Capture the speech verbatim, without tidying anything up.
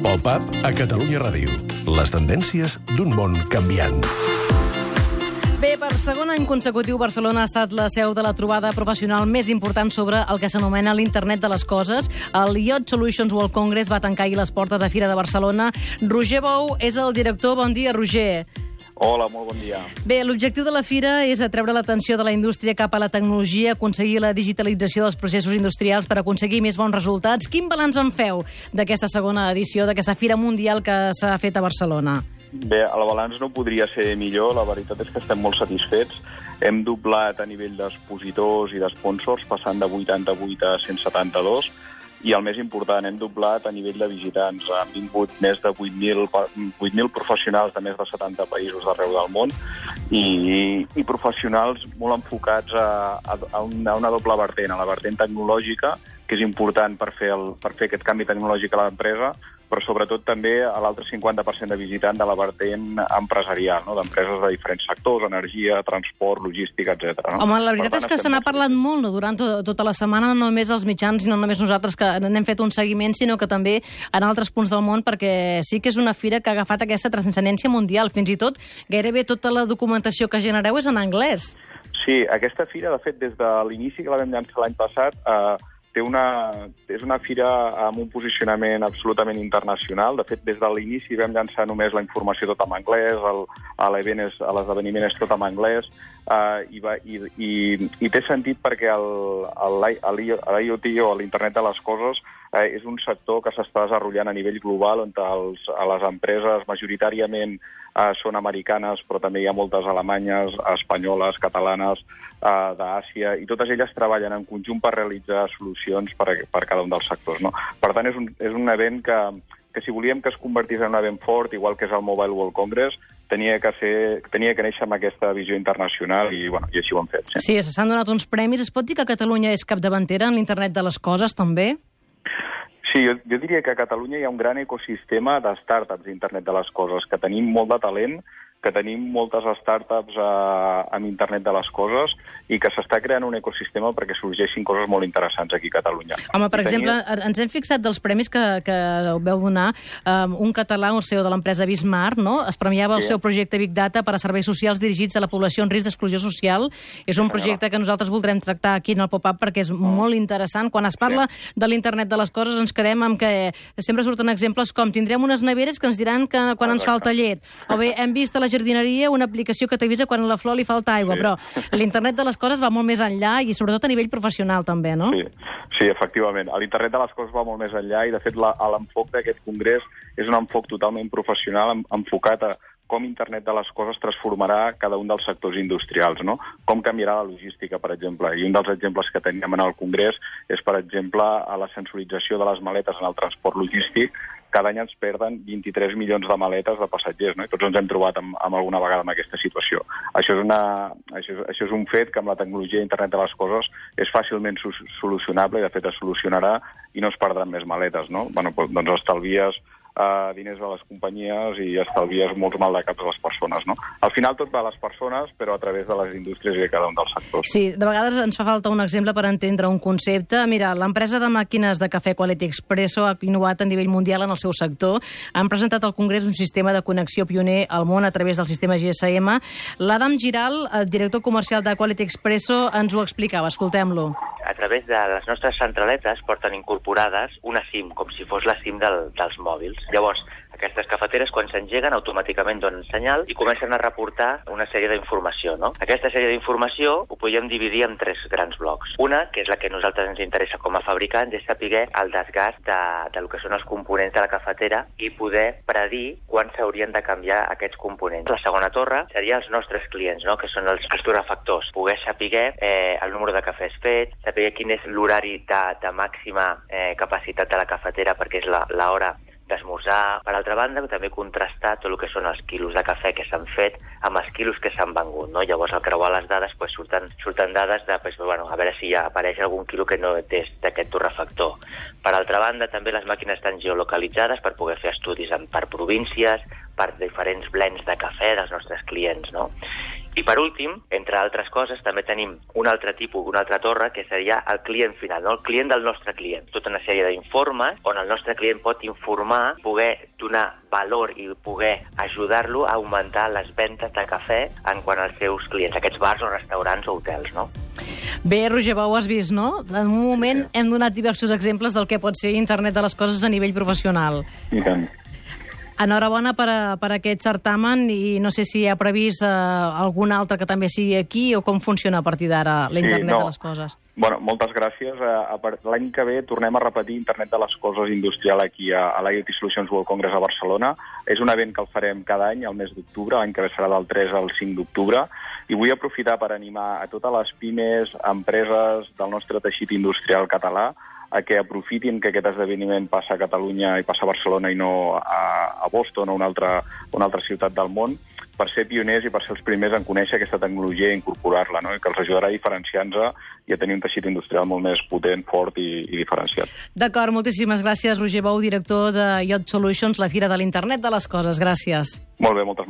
Pop-up a Catalunya Ràdio. Les tendències d'un món canviant. Bé, per segon any consecutiu, Barcelona ha estat la seu de la trobada professional més important sobre el que s'anomena l'Internet de les Coses. El I O T Solutions World Congress va tancar ahir les portes a Fira de Barcelona. Roger Bou és el director. Bon dia, Roger. Hola, molt bon dia. Bé, l'objectiu de la fira és atreure l'atenció de la indústria cap a la tecnologia, aconseguir la digitalització dels processos industrials per aconseguir més bons resultats. Quin balanç en feu d'aquesta segona edició, d'aquesta fira mundial que s'ha fet a Barcelona? Bé, el balanç no podria ser millor. La veritat és que estem molt satisfets. Hem doblat a nivell d'expositors i d'esponsors, passant de vuitanta-vuit a cent setanta-dos. I el més important, hem doblat a nivell de visitants. Han vingut més de vuit mil professionals de més de setanta països d'arreu del món i, i professionals molt enfocats a, a, una, a una doble vertent, a la vertent tecnològica, que és important per fer, el, per fer aquest canvi tecnològic a l'empresa, però sobretot també a l'altre cinquanta per cent de visitant de la vertent empresarial, no? D'empreses de diferents sectors, energia, transport, logística, etcètera. No? Home, la veritat tant, és que se n'ha parlat molt no? durant to tota la setmana, no només els mitjans, no només nosaltres que n'hem fet un seguiment, sinó que també en altres punts del món, perquè sí que és una fira que ha agafat aquesta transcendència mundial. Fins i tot, gairebé tota la documentació que genereu és en anglès. Sí, aquesta fira, de fet, des de l'inici que la vam llançar l'any passat, eh, Té una, és una fira amb un posicionament absolutament internacional. De fet, des de l'inici vam llançar només la informació tot en anglès, l'esdeveniment és tot en anglès, uh, i, va, i, i, i té sentit perquè l'I O T o l'Internet de les Coses uh, és un sector que s'està desenvolupant a nivell global, on els, les empreses majoritàriament uh, són americanes, però també hi ha moltes alemanyes, espanyoles, catalanes, uh, d'Àsia, i totes elles treballen en conjunt per realitzar solucions per, per cada un dels sectors. No? Per tant, és un, és un event que, que si volíem que es convertís en un event fort, igual que és el Mobile World Congress, tenia que, ser, tenia que néixer amb aquesta visió internacional i, bueno, i així ho hem fet. Sí, sí s'han donat uns premis. Es pot dir que Catalunya és capdavantera en l'Internet de les Coses, també? Sí, jo, jo diria que a Catalunya hi ha un gran ecosistema de startups d'internet de les coses, que tenim molt de talent, que tenim moltes startups eh, amb internet de les coses i que s'està creant un ecosistema perquè sorgeixin coses molt interessants aquí a Catalunya. Home, per I exemple, tenia... ens hem fixat dels premis que, que veu donar um, un català, el C E O de l'empresa Bismarck, no? Es premiava sí. el seu projecte Big Data per a serveis socials dirigits a la població en risc d'exclusió social. És un projecte que nosaltres voldrem tractar aquí en el Pop-up perquè és mm. molt interessant. Quan es parla sí. de l'internet de les coses ens quedem amb que sempre surten exemples com tindrem unes neveres que ens diran que quan Exacte. ens falta llet. O bé, hem vist a la jardineria una aplicació que t'avisa quan a la flor li falta aigua, sí. però l'internet de les coses va molt més enllà i sobretot a nivell professional també, no? Sí, sí, efectivament. L'internet de les coses va molt més enllà i de fet l'enfoc d'aquest congrés és un enfoc totalment professional enfocat a com internet de les coses transformarà cada un dels sectors industrials, no? Com canviarà la logística, per exemple. I un dels exemples que teníem en el congrés és, per exemple, a la sensorització de les maletes en el transport logístic. Cada any ens perden vint-i-tres milions de maletes de passatgers, no? I tots ens hem trobat amb, amb alguna vegada en aquesta situació. Això és, una, això, és, això és un fet que amb la tecnologia d'internet de les coses és fàcilment solucionable i de fet es solucionarà i no es perdran més maletes, no? Bueno, doncs estalvies Uh, diners a les companyies i estalvies molts maldecaps a les persones, no? Al final tot va a les persones, però a través de les indústries i de cada un dels sectors. Sí, de vegades ens fa falta un exemple per entendre un concepte. Mira, l'empresa de màquines de cafè Quality Expresso ha innovat a nivell mundial en el seu sector. Han presentat al Congrés un sistema de connexió pioner al món a través del sistema G S M. L'Adam Giral, el director comercial de Quality Expresso, ens ho explicava. Escoltem-lo. A través de les nostres centraletes porten incorporades una SIM, com si fos la SIM del, dels mòbils. Llavors, aquestes cafeteres, quan s'engeguen, automàticament donen senyal i comencen a reportar una sèrie d'informació, no? Aquesta sèrie d'informació ho podem dividir en tres grans blocs. Una, que és la que a nosaltres ens interessa com a fabricants, és saber el desgast de, de lo que són els components de la cafetera i poder predir quan s'haurien de canviar aquests components. La segona torre seria els nostres clients, no? Que són els, els torrefactors. Poder saber eh, el número de cafès fet, saber quin és l'horari de, de màxima eh, capacitat de la cafetera perquè és l'hora d'esmorzar. Per altra banda, també contrastar tot el que són els quilos de cafè que s'han fet amb els quilos que s'han vengut, no? Llavors, al creuar les dades, pues, surten, surten dades de, pues, bueno, a veure si ja apareix algun quilo que no és d'aquest torrefactor. Per altra banda, també les màquines estan geolocalitzades per poder fer estudis en, per províncies, per diferents blends de cafè dels nostres clients, no? I per últim, entre altres coses, també tenim un altre tipus, una altra torre, que seria el client final, no? El client del nostre client. Tota una sèrie d'informes on el nostre client pot informar, poder donar valor i poder ajudar-lo a augmentar les ventes de cafè en quant als seus clients, aquests bars o restaurants o hotels, no? Bé, Roger Bou, has vist, no? En un moment hem donat diversos exemples del que pot ser internet de les coses a nivell professional. I tant. Enhorabona per, a, per aquest certamen i no sé si hi ha previst eh, algun altre que també sigui aquí o com funciona a partir d'ara la internet sí, no. de les coses. Bueno, moltes gràcies. L'any que ve tornem a repetir Internet de les Coses Industrial aquí a, a l'I O T Solutions World Congress a Barcelona. És un event que el farem cada any, al mes d'octubre, l'any que ve serà del tres al cinc d'octubre, i vull aprofitar per animar a totes les pimes, empreses del nostre teixit industrial català a que aprofitin que aquest esdeveniment passa a Catalunya i passa a Barcelona i no a, a Boston o una altra, una altra ciutat del món, per ser pioners i per ser els primers en conèixer aquesta tecnologia i incorporar-la, no? I que els ajudarà a diferenciar-nos i a tenir un teixit industrial molt més potent, fort i, i diferenciat. D'acord, moltíssimes gràcies, Roger Bou, director de I O T Solutions, la Fira de l'Internet de les Coses. Gràcies. Molt bé, moltes